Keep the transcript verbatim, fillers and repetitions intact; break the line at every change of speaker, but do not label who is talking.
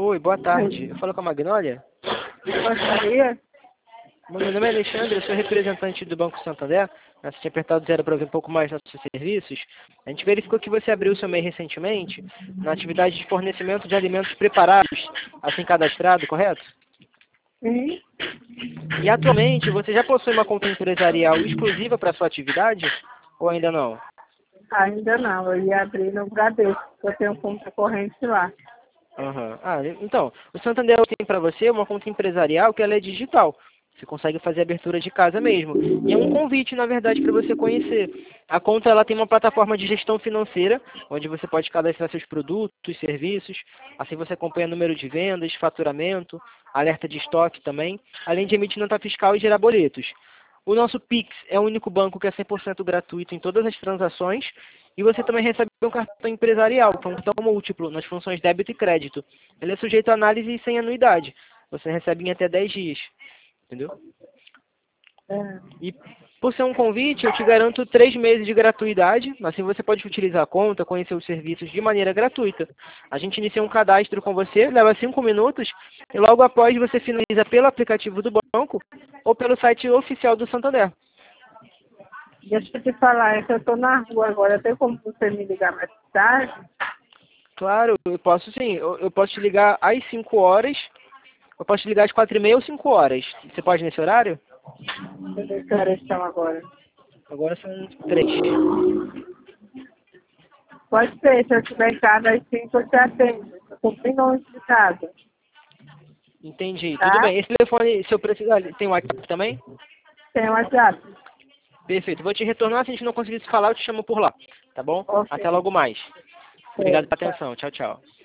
Oi, boa tarde. Eu falo com a Magnólia?
Gostaria?
Meu nome é Alexandre, eu sou representante do Banco Santander. Você tinha apertado zero para ver um pouco mais nossos serviços. A gente verificou que você abriu seu M E I recentemente na atividade de fornecimento de alimentos preparados, assim cadastrado, correto?
Sim.
E atualmente você já possui uma conta empresarial exclusiva para sua atividade ou ainda não?
Ainda não, eu ia abrir no Bradesco, eu tenho conta corrente lá.
Aham. Ah, então, o Santander tem para você uma conta empresarial que ela é digital. Você consegue fazer abertura de casa mesmo. E é um convite, na verdade, para você conhecer. A conta ela tem uma plataforma de gestão financeira, onde você pode cadastrar seus produtos, serviços. Assim você acompanha número de vendas, faturamento, alerta de estoque também, além de emitir nota fiscal e gerar boletos. O nosso Pix é o único banco que é cem por cento gratuito em todas as transações. E você também recebe um cartão empresarial, que é um cartão múltiplo, nas funções débito e crédito. Ele é sujeito a análise e sem anuidade. Você recebe em até dez dias. Entendeu?
É.
E por ser um convite, eu te garanto três meses de gratuidade. Assim você pode utilizar a conta, conhecer os serviços de maneira gratuita. A gente inicia um cadastro com você, leva cinco minutos, e logo após você finaliza pelo aplicativo do banco ou pelo site oficial do Santander.
Deixa eu te falar, é que eu estou na rua agora, tem como você me ligar mais tarde?
Claro, eu posso sim. Eu, eu posso te ligar às cinco horas. Eu posso te ligar às quatro e meia ou cinco horas. Você pode nesse horário?
Deixa eu ver que horas são agora.
Agora são três.
Pode ser, se eu estiver em casa às cinco, eu te atendo. Eu estou bem longe de casa.
Entendi.
Tá?
Tudo bem. Esse telefone, se eu precisar, tem WhatsApp também?
Tem o WhatsApp.
Perfeito. Vou te retornar. Se a gente não conseguir se falar, eu te chamo por lá. Tá bom?
Ok.
Até logo mais.
É,
Obrigado pela
tchau.
atenção. Tchau, tchau.